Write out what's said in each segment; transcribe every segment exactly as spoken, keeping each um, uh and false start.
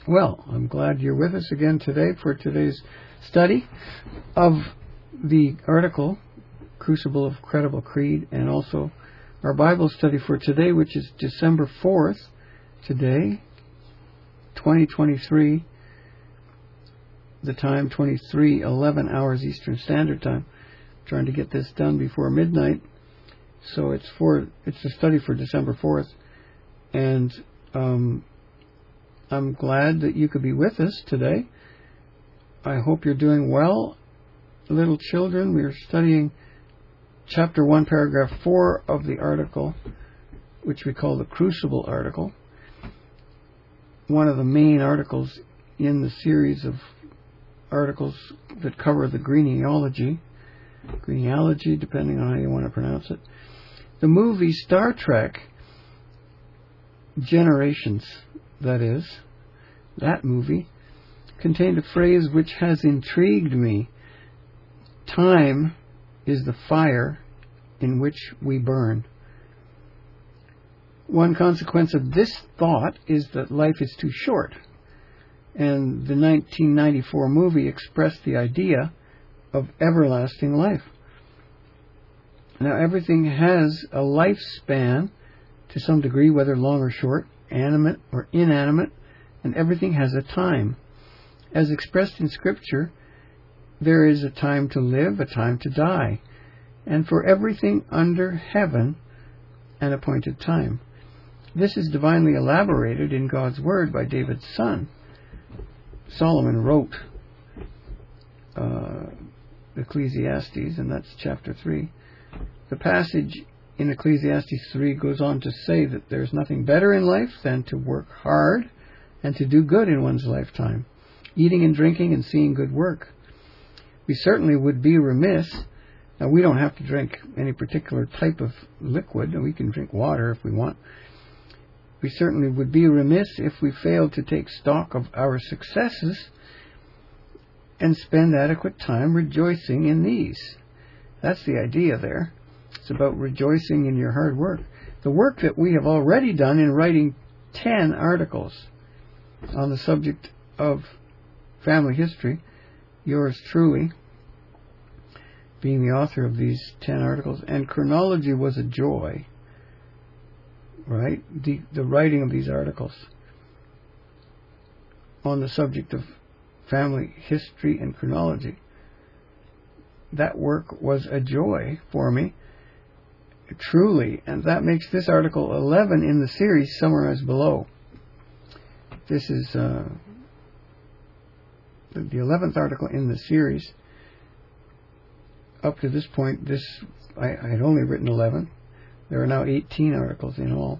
Well, I'm glad you're with us again today for today's study of the article, Crucible of Credible Creed, and also our Bible study for today, which is December fourth, today, twenty twenty-three, the time twenty-three eleven hours Eastern Standard Time. I'm trying to get this done before midnight, so it's for it's a study for December fourth, and um, I'm glad that you could be with us today. I hope you're doing well. Little children, we are studying chapter one, paragraph four of the article, which we call the Crucible article, one of the main articles in the series of articles that cover the genealogy, genealogy, depending on how you want to pronounce it. The movie Star Trek Generations, that is, that movie, contained a phrase which has intrigued me. Time is the fire in which we burn. One consequence of this thought is that life is too short, and the nineteen ninety-four movie expressed the idea of everlasting life. Now, everything has a lifespan to some degree, whether long or short, animate or inanimate, and everything has a time. As expressed in Scripture, there is a time to live, a time to die, and for everything under heaven, an appointed time. This is divinely elaborated in God's Word by David's son. Solomon wrote uh, Ecclesiastes, and that's chapter three. The passage in Ecclesiastes three goes on to say that there's nothing better in life than to work hard and to do good in one's lifetime, eating and drinking and seeing good work. We certainly would be remiss. Now, we don't have to drink any particular type of liquid, and we can drink water if we want. We certainly would be remiss if we failed to take stock of our successes and spend adequate time rejoicing in these. That's the idea there. It's about rejoicing in your hard work. The work that we have already done in writing ten articles on the subject of family history, yours truly being the author of these ten articles, and chronology was a joy, right? The, the writing of these articles on the subject of family history and chronology, that work was a joy for me, truly, and that makes this article eleven in the series summarized below. This is uh, the eleventh article in the series. Up to this point, this I, I had only written eleven. There are now eighteen articles in all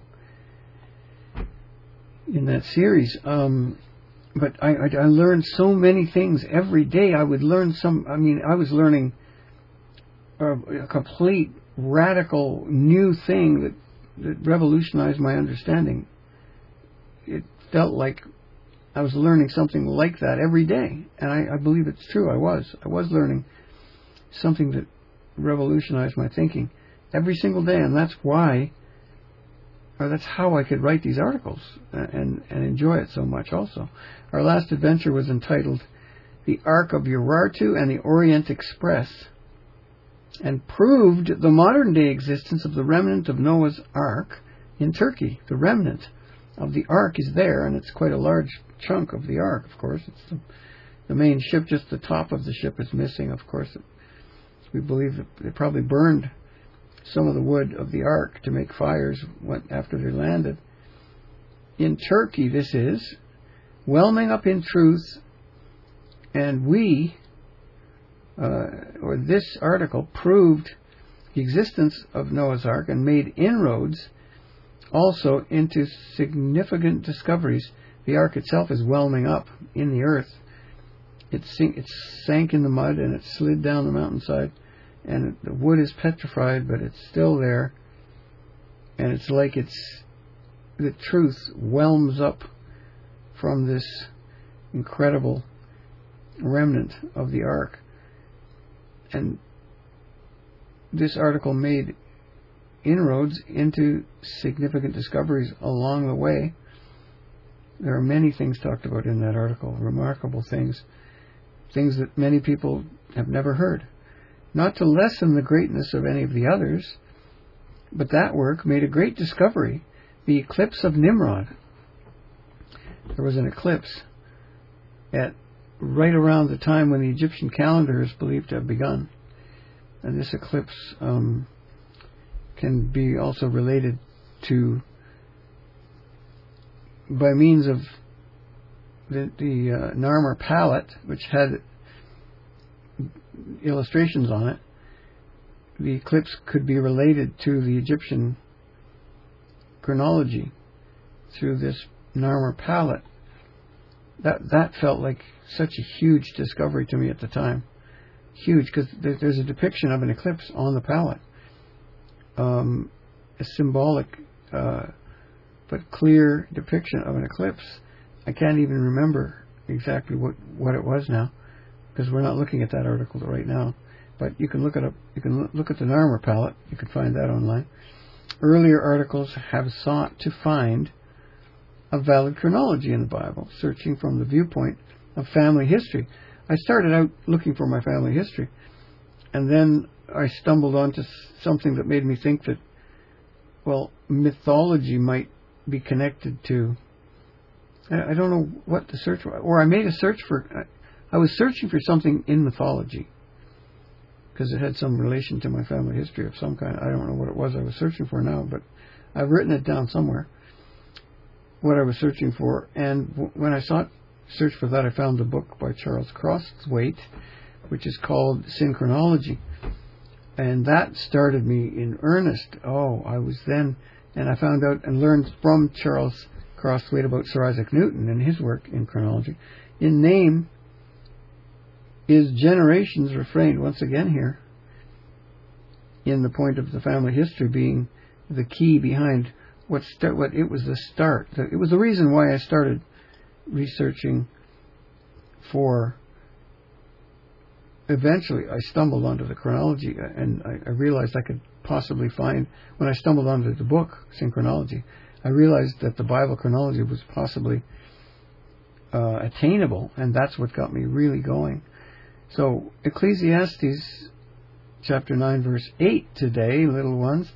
in that series. Um, but I, I, I learned so many things every day. I would learn some. I mean, I was learning a, a complete, radical, new thing that, that revolutionized my understanding. It felt like I was learning something like that every day, and I, I believe it's true. I was. I was learning something that revolutionized my thinking every single day, and that's why, or that's how I could write these articles and, and enjoy it so much also. Our last adventure was entitled The Ark of Urartu and the Orient Express, and proved the modern-day existence of the remnant of Noah's Ark in Turkey. The remnant of the Ark is there, and it's quite a large chunk of the Ark, of course. It's the, the main ship, just the top of the ship is missing, of course. We believe that they probably burned some of the wood of the Ark to make fires after they landed. In Turkey, this is, whelming up in truth, and we, uh, or this article, proved the existence of Noah's Ark and made inroads also into significant discoveries. The Ark itself is whelming up in the earth. It, sink, it sank in the mud and it slid down the mountainside, and the wood is petrified, but it's still there, and it's like it's the truth whelms up from this incredible remnant of the Ark. And this article made inroads into significant discoveries along the way, There are many things talked about in that article, remarkable things, things that many people have never heard. Not to lessen the greatness of any of the others, but that work made a great discovery, the eclipse of Nimrod. There was an eclipse at right around the time when the Egyptian calendar is believed to have begun. And this eclipse um, can be also related to, by means of the, the uh, Narmer palette, which had illustrations on it, the eclipse could be related to the Egyptian chronology through this Narmer palette. That that felt like such a huge discovery to me at the time. Huge, because there, there's a depiction of an eclipse on the palette. Um, a symbolic uh, but clear depiction of an eclipse. I can't even remember exactly what, what it was now, because we're not looking at that article right now. But you can look it up. You can look at the Narmer palette. You can find that online. Earlier articles have sought to find a valid chronology in the Bible, searching from the viewpoint of family history. I started out looking for my family history, and then I stumbled onto something that made me think that, well, mythology might be connected to, I, I don't know what the search was, or I made a search for, I, I was searching for something in mythology, because it had some relation to my family history of some kind. I don't know what it was I was searching for now, but I've written it down somewhere, what I was searching for. And w- when I sought search for that, I found a book by Charles Crosthwaite, which is called Synchronology. And that started me in earnest. Oh, I was then, and I found out and learned from Charles Crosthwaite about Sir Isaac Newton and his work in chronology. In name is generations refrained, once again here, in the point of the family history being the key behind what start, what it was the start. It was the reason why I started researching for, eventually I stumbled onto the chronology, and I, I realized I could possibly find, when I stumbled onto the book, Synchronology, I realized that the Bible chronology was possibly uh, attainable, and that's what got me really going. So, Ecclesiastes chapter nine, verse eight today, little ones.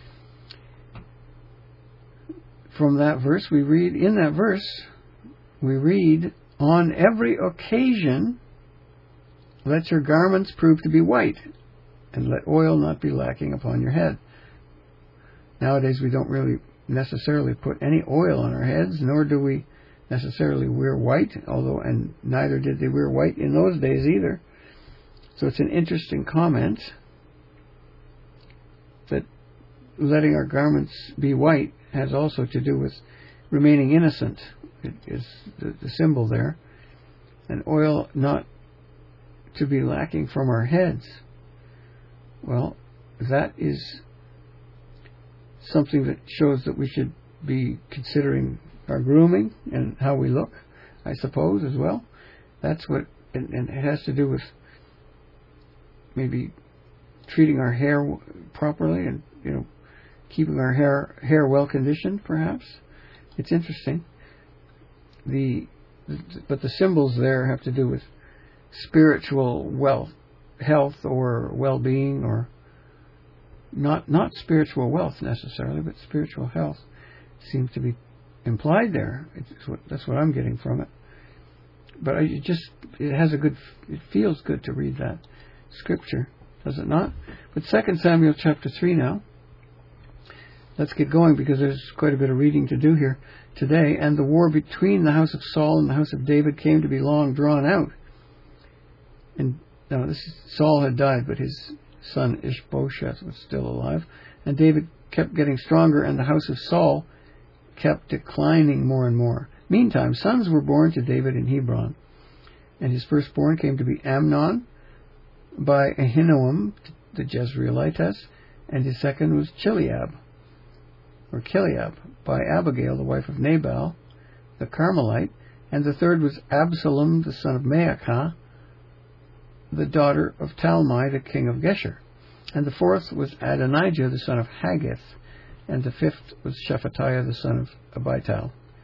From that verse, we read, in that verse, we read, on every occasion, let your garments prove to be white, and let oil not be lacking upon your head. Nowadays, we don't really necessarily put any oil on our heads, nor do we necessarily wear white, although, and neither did they wear white in those days either. So it's an interesting comment that letting our garments be white has also to do with remaining innocent. It is the, the symbol there. And oil not to be lacking from our heads. Well, that is something that shows that we should be considering our grooming and how we look, I suppose, as well. That's what, and, and it has to do with maybe treating our hair properly and, you know, keeping our hair hair well conditioned, perhaps. It's interesting. The, the but the symbols there have to do with spiritual wealth, health, or well-being, or not not spiritual wealth necessarily, but spiritual health seems to be implied there. It's what, that's what I'm getting from it. But I it just it has a good it feels good to read that scripture, does it not? But Second Samuel chapter three now. Let's get going, because there's quite a bit of reading to do here today. And the war between the house of Saul and the house of David came to be long drawn out. And now this Saul had died, but his son Ishbosheth was still alive. And David kept getting stronger, and the house of Saul kept declining more and more. Meantime, sons were born to David in Hebron. And his firstborn came to be Amnon by Ahinoam the Jezreelitess, and his second was Chileab, or Kiliab, by Abigail, the wife of Nabal, the Carmelite, and the third was Absalom, the son of Maacah, the daughter of Talmai, the king of Geshur. And the fourth was Adonijah, the son of Haggith, and the fifth was Shephatiah, the son of Abital.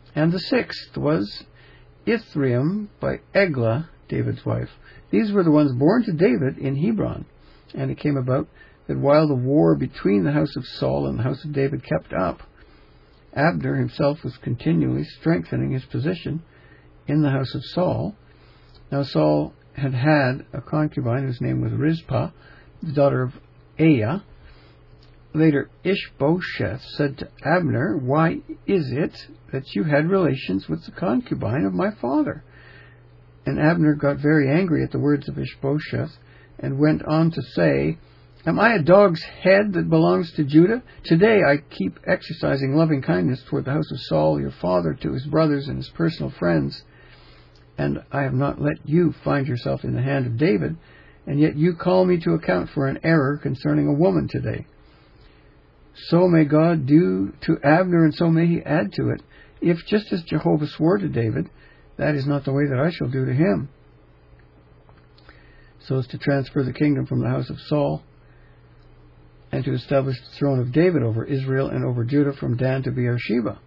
And the sixth was Ithream by Eglah, David's wife. These were the ones born to David in Hebron. And it came about that while the war between the house of Saul and the house of David kept up, Abner himself was continually strengthening his position in the house of Saul. Now Saul had had a concubine whose name was Rizpah, the daughter of Aiah. Later, Ishbosheth said to Abner, "Why is it that you had relations with the concubine of my father?" And Abner got very angry at the words of Ishbosheth and went on to say, "Am I a dog's head that belongs to Judah? Today I keep exercising loving kindness toward the house of Saul, your father, to his brothers and his personal friends. And I have not let you find yourself in the hand of David, and yet you call me to account for an error concerning a woman today. So may God do to Abner, and so may he add to it, if just as Jehovah swore to David, that is not the way that I shall do to him, so as to transfer the kingdom from the house of Saul, and to establish the throne of David over Israel and over Judah from Dan to Beersheba."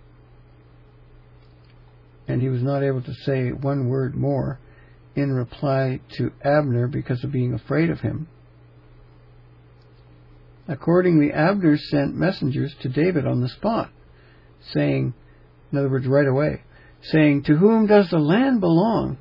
And he was not able to say one word more in reply to Abner because of being afraid of him. Accordingly, Abner sent messengers to David on the spot, saying, in other words, right away, saying, "To whom does the land belong?"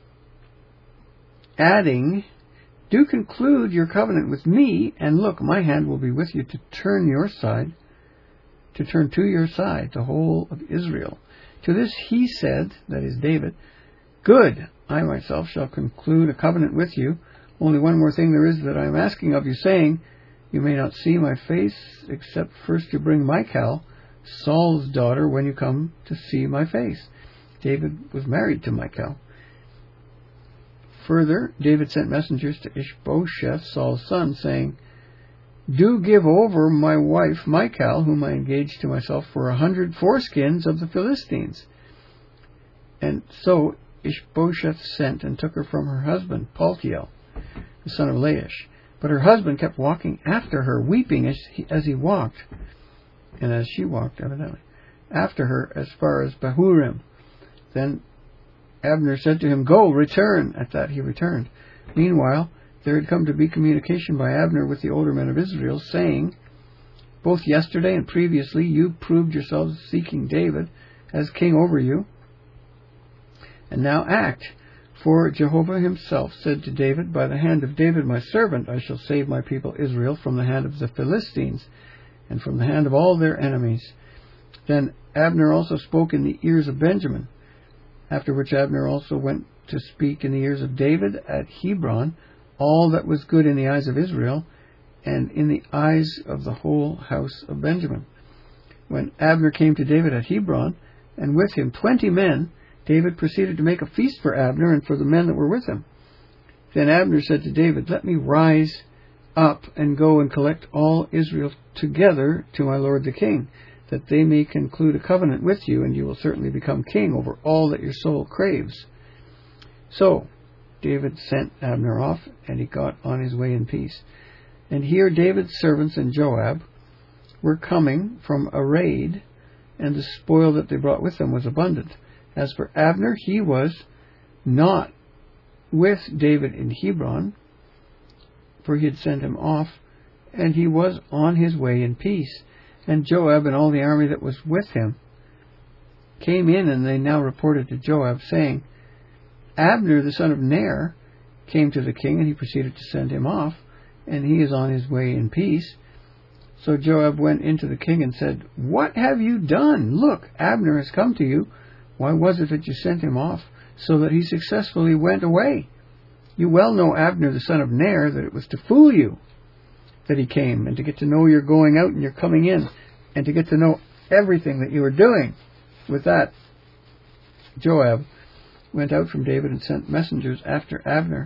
Adding, "Do conclude your covenant with me, and look, my hand will be with you to turn your side, to turn to your side the whole of Israel." To this he said, that is David, "Good, I myself shall conclude a covenant with you. Only one more thing there is that I am asking of you, saying, you may not see my face, except first you bring Michal, Saul's daughter, when you come to see my face." David was married to Michal. Further, David sent messengers to Ishbosheth, Saul's son, saying, "Do give over my wife Michal, whom I engaged to myself, for a hundred foreskins of the Philistines." And so Ishbosheth sent and took her from her husband, Paltiel, the son of Laish. But her husband kept walking after her, weeping as he, as he walked, and as she walked, evidently, after her as far as Bahurim. Then Abner said to him, "Go, return." At that he returned. Meanwhile, there had come to be communication by Abner with the older men of Israel, saying, "Both yesterday and previously you proved yourselves seeking David as king over you. And now act. For Jehovah himself said to David, by the hand of David my servant I shall save my people Israel from the hand of the Philistines, and from the hand of all their enemies." Then Abner also spoke in the ears of Benjamin. After which Abner also went to speak in the ears of David at Hebron all that was good in the eyes of Israel, and in the eyes of the whole house of Benjamin. When Abner came to David at Hebron, and with him twenty men, David proceeded to make a feast for Abner and for the men that were with him. Then Abner said to David, "Let me rise up and go and collect all Israel together to my lord the king, that they may conclude a covenant with you, and you will certainly become king over all that your soul craves." So David sent Abner off, and he got on his way in peace. And here David's servants and Joab were coming from a raid, and the spoil that they brought with them was abundant. As for Abner, he was not with David in Hebron, for he had sent him off, and he was on his way in peace. And Joab and all the army that was with him came in, and they now reported to Joab, saying, "Abner the son of Ner came to the king, and he proceeded to send him off, and he is on his way in peace." So Joab went into the king and said, "What have you done? Look, Abner has come to you. Why was it that you sent him off, so that he successfully went away? You well know Abner the son of Ner, that it was to fool you that he came, and to get to know you're going out and you're coming in, and to get to know everything that you were doing." With that, Joab went out from David and sent messengers after Abner.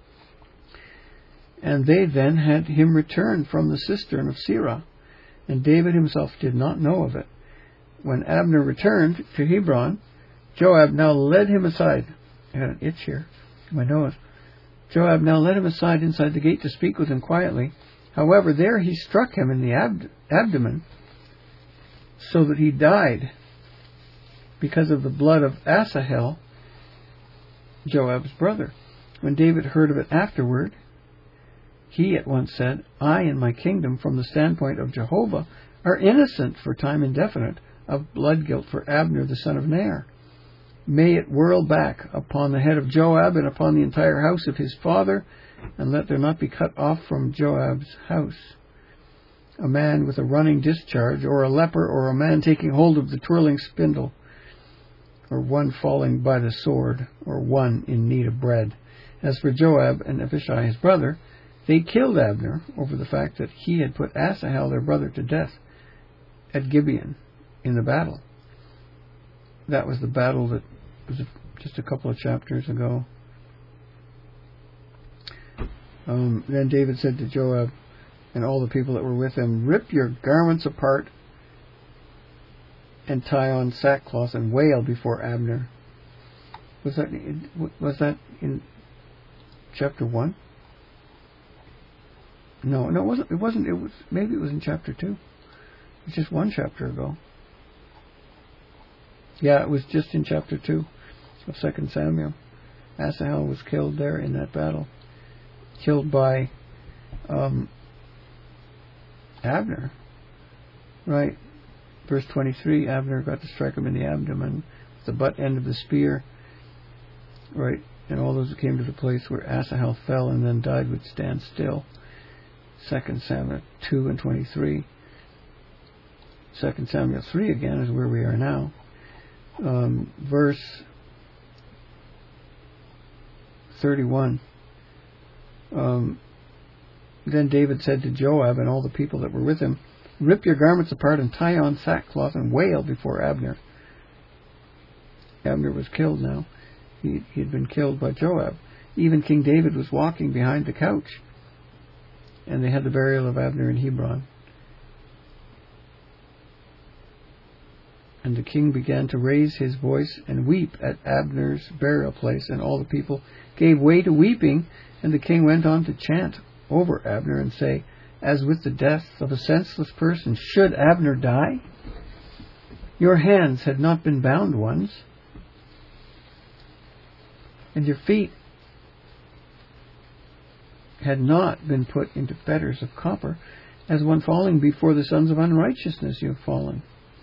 And they then had him return from the cistern of Sirah, and David himself did not know of it. When Abner returned to Hebron, Joab now led him aside. I got an itch here in my nose. Joab now led him aside inside the gate to speak with him quietly. However, there he struck him in the ab- abdomen, so that he died. because of the blood of Asahel, Joab's brother. When David heard of it afterward, he at once said, I and my kingdom, from the standpoint of Jehovah, are innocent for time indefinite of blood guilt for Abner the son of Ner. May it whirl back upon the head of Joab and upon the entire house of his father, and let there not be cut off from Joab's house a man with a running discharge, or a leper, or a man taking hold of the twirling spindle, or one falling by the sword, or one in need of bread. As for Joab and Abishai his brother, they killed Abner over the fact that he had put Asahel their brother to death at Gibeon in the battle. That was the battle that was just a couple of chapters ago. Um, then David said to Joab and all the people that were with him, rip your garments apart and tie on sackcloth and wail before Abner. Was that was that in chapter one? No, no, it wasn't. It wasn't. It was maybe it was in chapter two. It's just one chapter ago. Yeah, it was just in chapter two of Second Samuel. Asahel was killed there in that battle, killed by um, Abner. Right, verse twenty-three. Abner got to strike him in the abdomen with the butt end of the spear. Right, and all those who came to the place where Asahel fell and then died would stand still. Second Samuel two and twenty-three. Second Samuel three again is where we are now. Um, verse thirty-one. Um, then David said to Joab and all the people that were with him, rip your garments apart and tie on sackcloth and wail before Abner. Abner was killed now. He, he had been killed by Joab. Even King David was walking behind the couch. And they had the burial of Abner in Hebron. And the king began to raise his voice and weep at Abner's burial place, and all the people gave way to weeping, and the king went on to chant over Abner and say, as with the death of a senseless person, should Abner die? Your hands had not been bound once, and your feet had not been put into fetters of copper, as one falling before the sons of unrighteousness you have fallen.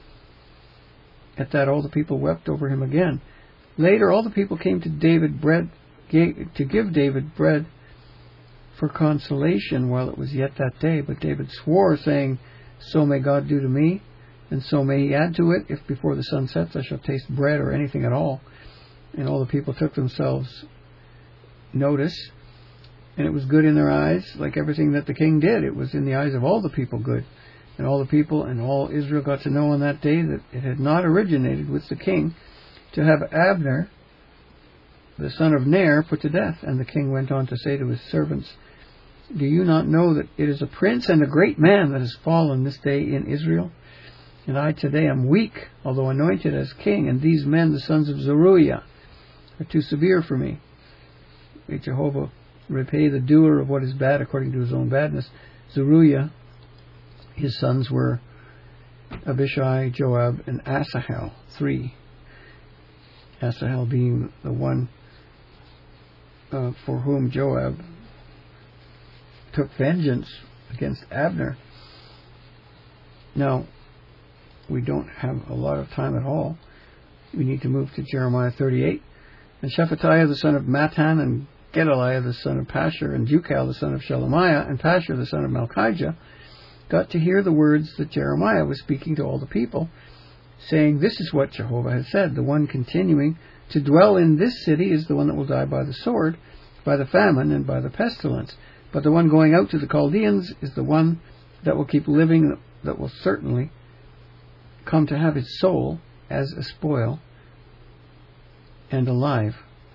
At that all the people wept over him again. Later all the people came to David bread to give David bread for consolation while it was yet that day. But David swore, saying, so may God do to me, and so may he add to it, if before the sun sets I shall taste bread or anything at all. And all the people took themselves notice, and it was good in their eyes, like everything that the king did. It was in the eyes of all the people good. And all the people and all Israel got to know on that day that it had not originated with the king to have Abner, the son of Ner, put to death. And the king went on to say to his servants, do you not know that it is a prince and a great man that has fallen this day in Israel? And I today am weak, although anointed as king, and these men, the sons of Zeruiah, are too severe for me. May Jehovah repay the doer of what is bad according to his own badness. Zeruiah, his sons were Abishai, Joab, and Asahel, three. Asahel being the one uh, for whom Joab took vengeance against Abner. Now, we don't have a lot of time at all. We need to move to Jeremiah thirty-eight. And Shephatiah the son of Mattan, and Gedaliah the son of Pashur, and Jucal the son of Shelemiah, and Pashur the son of Malchijah, got to hear the words that Jeremiah was speaking to all the people, saying, this is what Jehovah has said, the one continuing to dwell in this city is the one that will die by the sword, by the famine, and by the pestilence. But the one going out to the Chaldeans is the one that will keep living, that will certainly come to have its soul as a spoil and alive.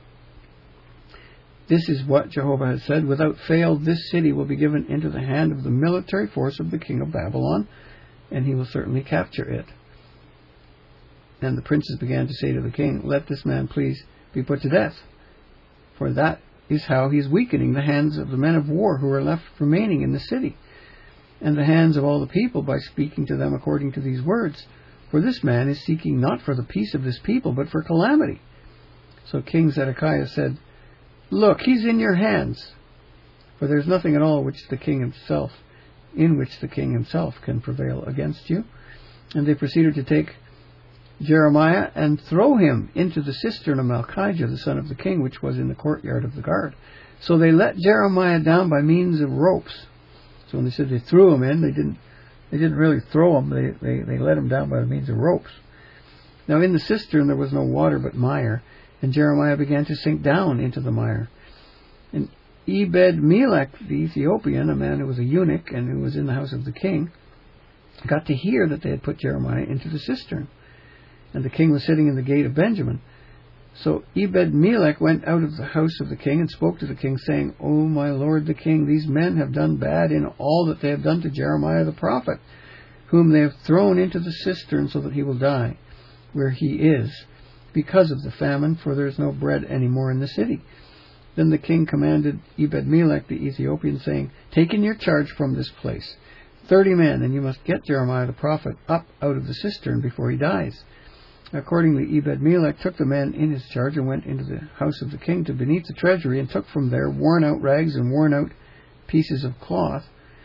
This is what Jehovah has said, without fail this city will be given into the hand of the military force of the king of Babylon, and he will certainly capture it. And the princes began to say to the king, let this man please be put to death, for that is how he is weakening the hands of the men of war who are left remaining in the city, and the hands of all the people by speaking to them according to these words. for this man is seeking not for the peace of this people, but for calamity. So King Zedekiah said, Look, he's in your hands, for there's nothing at all which the king himself, in which the king himself can prevail against you. And they proceeded to take Jeremiah and throw him into the cistern of Malchijah, the son of the king, which was in the courtyard of the guard. So they let Jeremiah down by means of ropes. So when they said they threw him in, they didn't they didn't really throw him, they, they, they let him down by means of ropes. Now in the cistern there was no water but mire, and Jeremiah began to sink down into the mire. And Ebed-Melech the Ethiopian, a man who was a eunuch and who was in the house of the king, got to hear that they had put Jeremiah into the cistern. And the king was sitting in the gate of Benjamin. So Ebed-Melech went out of the house of the king and spoke to the king, saying, O my lord the king, these men have done bad in all that they have done to Jeremiah the prophet, whom they have thrown into the cistern so that he will die, where he is, because of the famine, for there is no bread any more in the city. Then the king commanded Ebed-Melech the Ethiopian, saying, Take in your charge from this place thirty men, and you must get Jeremiah the prophet up out of the cistern before he dies. Accordingly, Ebed-Melech took the men in his charge and went into the house of the king to beneath the treasury, and took from there worn-out rags and worn-out pieces of cloth,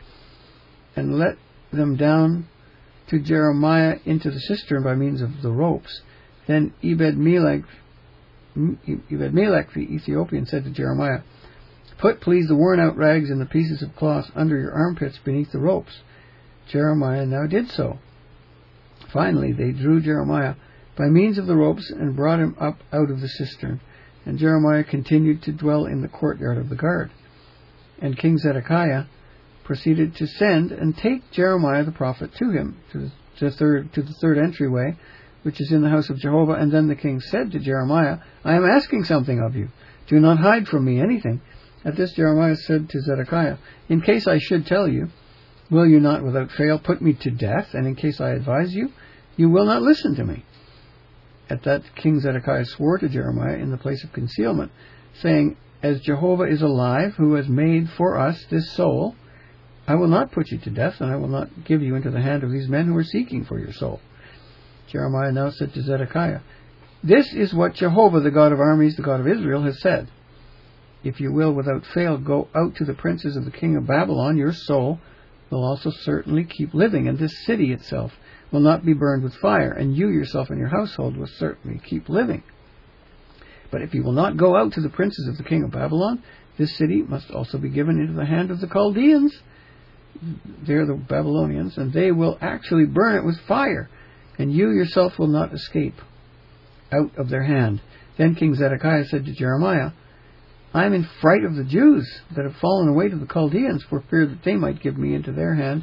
and let them down to Jeremiah into the cistern by means of the ropes. Then Ebed-Melech, Ebed-Melech the Ethiopian said to Jeremiah, Put, please, the worn-out rags and the pieces of cloth under your armpits beneath the ropes. Jeremiah now did so. Finally, they drew Jeremiah by means of the ropes and brought him up out of the cistern. And Jeremiah continued to dwell in the courtyard of the guard. And King Zedekiah proceeded to send and take Jeremiah the prophet to him, to the third, to the third entryway, which is in the house of Jehovah. And then the king said to Jeremiah, I am asking something of you. Do not hide from me anything. At this Jeremiah said to Zedekiah, In case I should tell you, will you not without fail put me to death? And in case I advise you, you will not listen to me. At that King Zedekiah swore to Jeremiah in the place of concealment, saying, As Jehovah is alive, who has made for us this soul, I will not put you to death, and I will not give you into the hand of these men who are seeking for your soul. Jeremiah now said to Zedekiah, This is what Jehovah, the God of armies, the God of Israel, has said. If you will without fail go out to the princes of the king of Babylon, your soul will also certainly keep living, and this city itself will not be burned with fire, and you yourself and your household will certainly keep living. But if you will not go out to the princes of the king of Babylon, this city must also be given into the hand of the Chaldeans. They're the Babylonians, and they will actually burn it with fire, and you yourself will not escape out of their hand. Then King Zedekiah said to Jeremiah, I am in fright of the Jews that have fallen away to the Chaldeans, for fear that they might give me into their hand,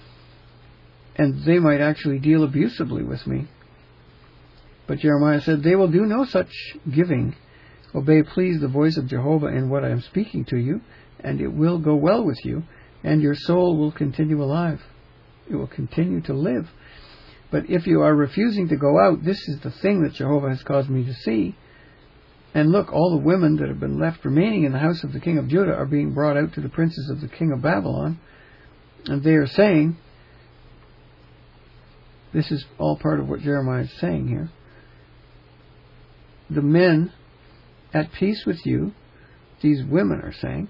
and they might actually deal abusively with me. But Jeremiah said, They will do no such giving. Obey, please, the voice of Jehovah in what I am speaking to you, and it will go well with you, and your soul will continue alive. It will continue to live. But if you are refusing to go out, this is the thing that Jehovah has caused me to see. And look, all the women that have been left remaining in the house of the king of Judah are being brought out to the princes of the king of Babylon, and they are saying, this is all part of what Jeremiah is saying here, the men at peace with you, these women are saying,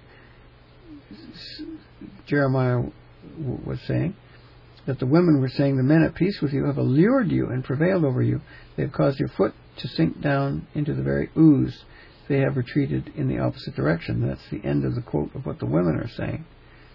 Jeremiah was saying, that the women were saying, the men at peace with you have allured you and prevailed over you. They have caused your foot to sink down into the very ooze. They have retreated in the opposite direction. That's the end of the quote of what the women are saying.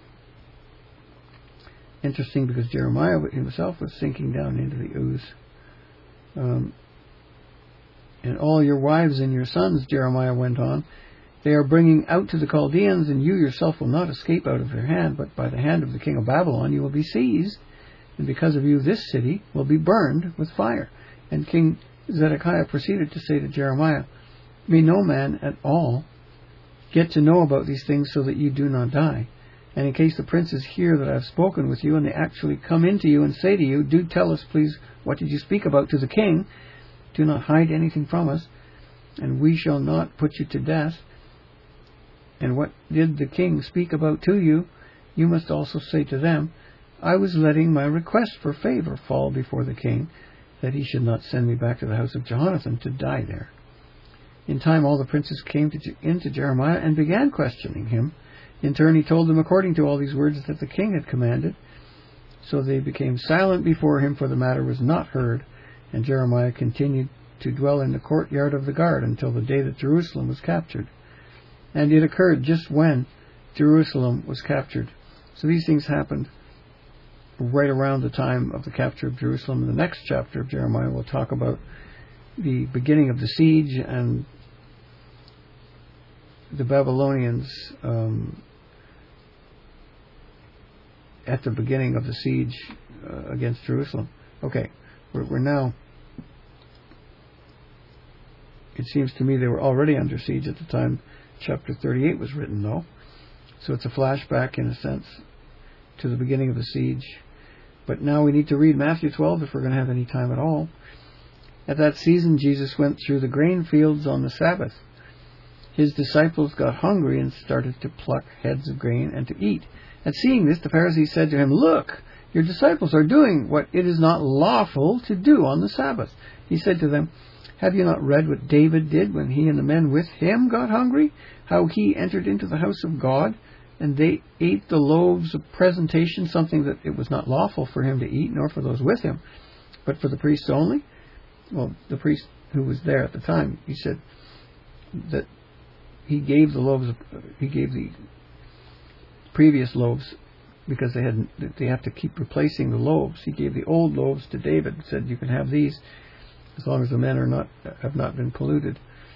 Interesting, because Jeremiah himself was sinking down into the ooze. Um, and all your wives and your sons, Jeremiah went on, they are bringing out to the Chaldeans, and you yourself will not escape out of their hand, but by the hand of the king of Babylon you will be seized, and because of you this city will be burned with fire. And King Zedekiah proceeded to say to Jeremiah, May no man at all get to know about these things, so that you do not die. And in case the princes hear that I have spoken with you, and they actually come into you and say to you, Do tell us, please, what did you speak about to the king? Do not hide anything from us, and we shall not put you to death. And what did the king speak about to you? You must also say to them, I was letting my request for favor fall before the king, that he should not send me back to the house of Jonathan to die there. In time all the princes came to, in to Jeremiah and began questioning him. In turn he told them according to all these words that the king had commanded. So they became silent before him, for the matter was not heard. And Jeremiah continued to dwell in the courtyard of the guard until the day that Jerusalem was captured. And it occurred just when Jerusalem was captured. So these things happened right around the time of the capture of Jerusalem. In the next chapter of Jeremiah we'll talk about the beginning of the siege and the Babylonians um, at the beginning of the siege uh, against Jerusalem. Okay, we're, we're now, it seems to me they were already under siege at the time chapter thirty-eight was written, though. So it's a flashback, in a sense, to the beginning of the siege. But now we need to read Matthew twelve if we're going to have any time at all. At that season, Jesus went through the grain fields on the Sabbath. His disciples got hungry and started to pluck heads of grain and to eat. At seeing this, the Pharisees said to him, "Look, your disciples are doing what it is not lawful to do on the Sabbath." He said to them, "Have you not read what David did when he and the men with him got hungry? How he entered into the house of God, and they ate the loaves of presentation, something that it was not lawful for him to eat, nor for those with him, but for the priests only?" Well, the priest who was there at the time, he said that he gave the loaves, of, he gave the previous loaves because they had they have to keep replacing the loaves. He gave the old loaves to David and said, "You can have these as long as the men are not have not been polluted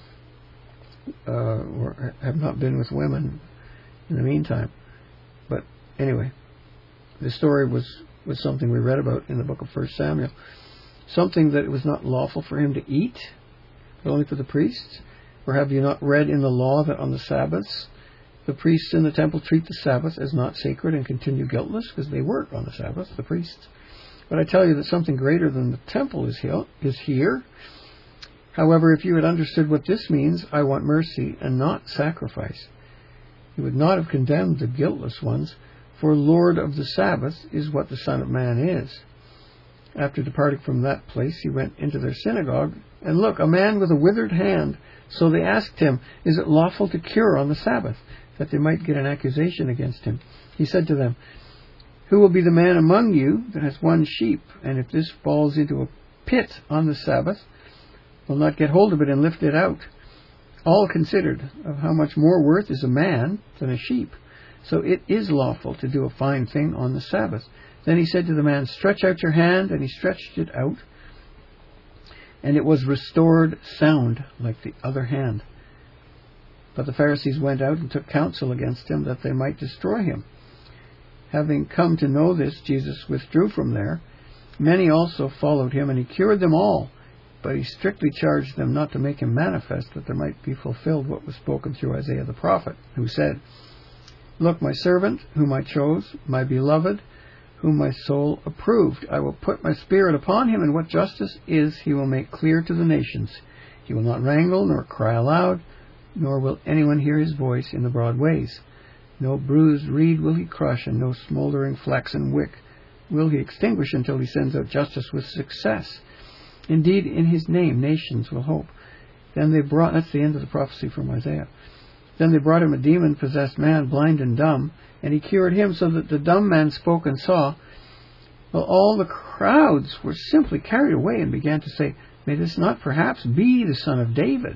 uh, or have not been with women in the meantime." But anyway, the story was was something we read about in the book of First Samuel. Something that it was not lawful for him to eat, but only for the priests. Or have you not read in the law that on the Sabbaths, the priests in the temple treat the Sabbath as not sacred and continue guiltless, because they work on the Sabbath, the priests. But I tell you that something greater than the temple is here. However, if you had understood what this means, "I want mercy and not sacrifice," you would not have condemned the guiltless ones, for Lord of the Sabbath is what the Son of Man is. After departing from that place, he went into their synagogue, and look, a man with a withered hand. So they asked him, "Is it lawful to cure on the Sabbath?" that they might get an accusation against him. He said to them, "Who will be the man among you that has one sheep, and if this falls into a pit on the Sabbath, will not get hold of it and lift it out? All considered of how much more worth is a man than a sheep. So it is lawful to do a fine thing on the Sabbath." Then he said to the man, "Stretch out your hand," and he stretched it out, and it was restored sound like the other hand. But the Pharisees went out and took counsel against him, that they might destroy him. Having come to know this, Jesus withdrew from there. Many also followed him, and he cured them all. But he strictly charged them not to make him manifest, that there might be fulfilled what was spoken through Isaiah the prophet, who said, "Look, my servant, whom I chose, my beloved, whom my soul approved. I will put my spirit upon him, and what justice is he will make clear to the nations. He will not wrangle, nor cry aloud, nor will anyone hear his voice in the broad ways. No bruised reed will he crush, and no smouldering flaxen wick will he extinguish until he sends out justice with success. Indeed, in his name nations will hope." Then they brought, that's the end of the prophecy from Isaiah. Then they brought him a demon-possessed man, blind and dumb, and he cured him, so that the dumb man spoke and saw. Well, all the crowds were simply carried away and began to say, "May this not perhaps be the son of David?"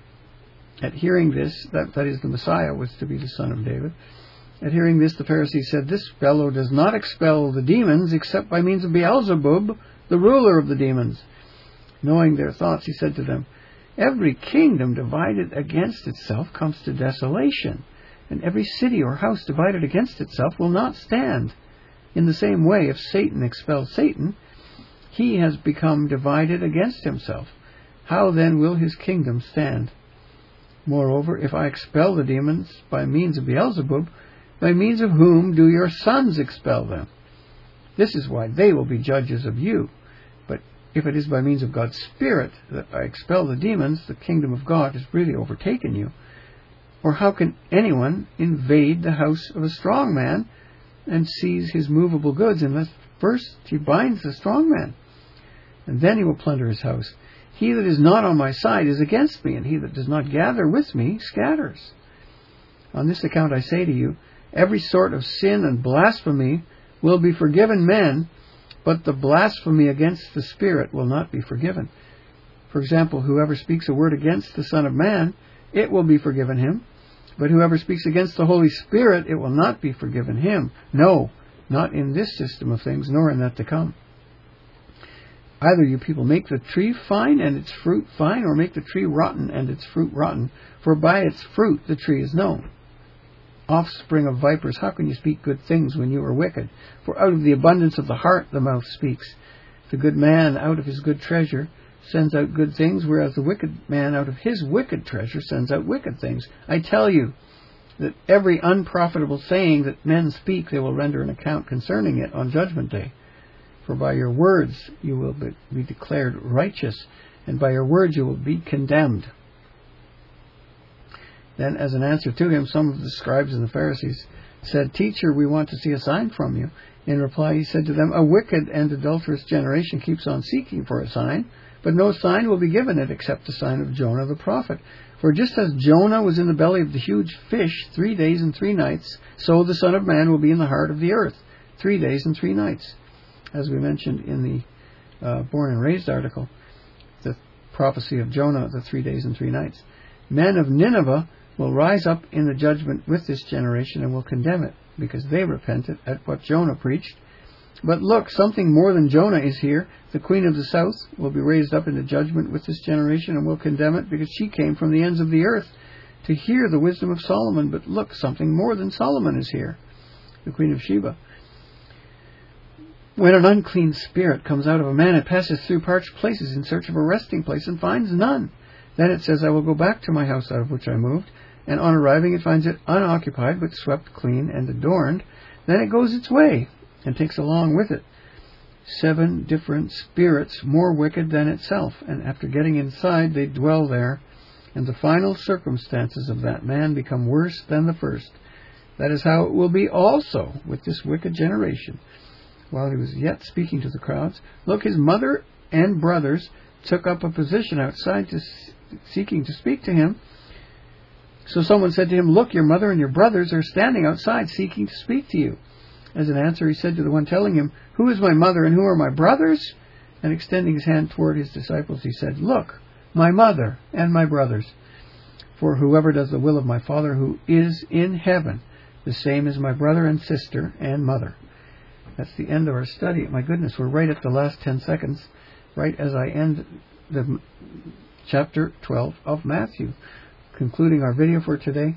At hearing this, that, that is, the Messiah was to be the son of David. At hearing this, the Pharisees said, "This fellow does not expel the demons except by means of Beelzebub, the ruler of the demons." Knowing their thoughts, he said to them, "Every kingdom divided against itself comes to desolation, and every city or house divided against itself will not stand. In the same way, if Satan expels Satan, he has become divided against himself. How then will his kingdom stand? Moreover, if I expel the demons by means of Beelzebub, by means of whom do your sons expel them? This is why they will be judges of you. But if it is by means of God's Spirit that I expel the demons, the kingdom of God has really overtaken you. Or how can anyone invade the house of a strong man and seize his movable goods unless first he binds the strong man? and then he will plunder his house. He that is not on my side is against me, and he that does not gather with me scatters. On this account I say to you, every sort of sin and blasphemy will be forgiven men, but the blasphemy against the Spirit will not be forgiven. For example, whoever speaks a word against the Son of Man, it will be forgiven him. But whoever speaks against the Holy Spirit, it will not be forgiven him. No, not in this system of things, nor in that to come. Either you people make the tree fine and its fruit fine, or make the tree rotten and its fruit rotten. For by its fruit the tree is known. Offspring of vipers, how can you speak good things when you are wicked? For out of the abundance of the heart the mouth speaks. The good man out of his good treasure sends out good things, whereas the wicked man out of his wicked treasure sends out wicked things. I tell you that every unprofitable saying that men speak, they will render an account concerning it on Judgment Day. For by your words you will be declared righteous, and by your words you will be condemned. Then, as an answer to him, some of the scribes and the Pharisees said, Teacher, we want to see a sign from you. In reply he said to them, A wicked and adulterous generation keeps on seeking for a sign, but no sign will be given it except the sign of Jonah the prophet. For just as Jonah was in the belly of the huge fish three days and three nights, so the Son of Man will be in the heart of the earth three days and three nights. As we mentioned in the uh, Born and Raised article, the prophecy of Jonah, the three days and three nights. Men of Nineveh will rise up in the judgment with this generation and will condemn it, because they repented at what Jonah preached. But look, something more than Jonah is here. The queen of the south will be raised up into judgment with this generation and will condemn it, because she came from the ends of the earth to hear the wisdom of Solomon. But look, something more than Solomon is here, the queen of Sheba. When an unclean spirit comes out of a man, it passes through parched places in search of a resting place and finds none. Then it says, I will go back to my house out of which I moved. And on arriving it finds it unoccupied, but swept clean and adorned. Then it goes its way, and takes along with it seven different spirits more wicked than itself. And after getting inside, they dwell there. And the final circumstances of that man become worse than the first. That is how it will be also with this wicked generation. While he was yet speaking to the crowds, look, his mother and brothers took up a position outside, to, seeking to speak to him. So someone said to him, Look, your mother and your brothers are standing outside, seeking to speak to you. As an answer, he said to the one telling him, Who is my mother and who are my brothers? And extending his hand toward his disciples, he said, Look, my mother and my brothers. For whoever does the will of my Father who is in heaven, the same is my brother and sister and mother. That's the end of our study. My goodness, we're right at the last ten seconds, right as I end the chapter twelve of Matthew. Concluding our video for today.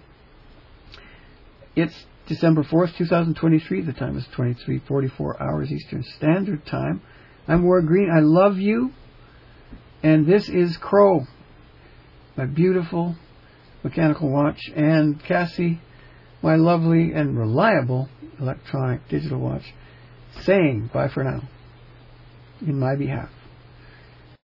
It's December fourth, twenty twenty-three. The time is twenty-three forty-four hours Eastern Standard Time. I'm Ward Green. I love you. And this is Crow, my beautiful mechanical watch, and Cassie, my lovely and reliable electronic digital watch, saying bye for now in my behalf.